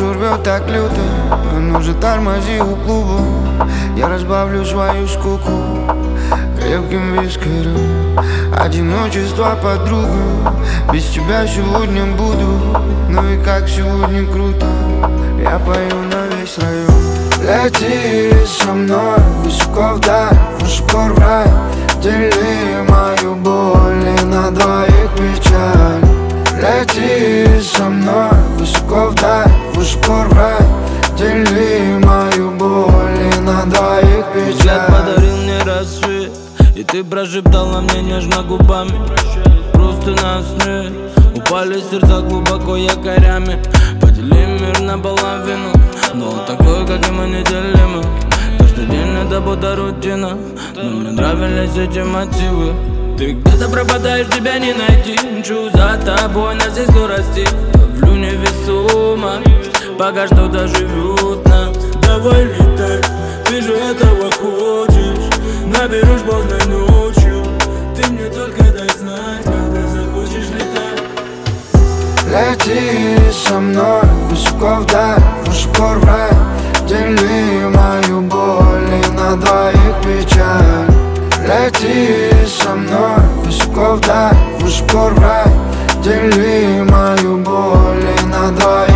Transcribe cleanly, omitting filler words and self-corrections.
душу рвет так люто, ну же тормози у клуба. Я разбавлю свою скуку крепким вискарем. Одиночество, подруга, без тебя сегодня буду. Ну и как сегодня круто, я пою на весь район. Лети со мной высоко вдаль, высоко в рай. Дели мою боль и на двоих печаль. Лети со мной высоко вдаль, высоко в рай. Дели мою боль и на двоих печаль. Взгляд подарил мне рассвет, и ты прошептала мне нежно губами. Просто нас нет, упали сердца глубоко якорями. Поделим мир наполовину, но он такой, как и мы, неделимы. Каждый день это будто рутина, но мне нравились эти мотивы. Ты где-то пропадаешь, тебя не найти. Мчу за тобой на всей скорости, ловлю невесомо, пока что-то живет нас. Давай летай, ты же этого хочешь. Наберешь поздно ночью, ты мне только дай знать, когда захочешь летать. Лети со мной высоко вдаль, высоко в рай. Дели мою боль и на двоих печаль. Лети со мной высоко вдаль, высоко в рай. Дели мою боль и на двоих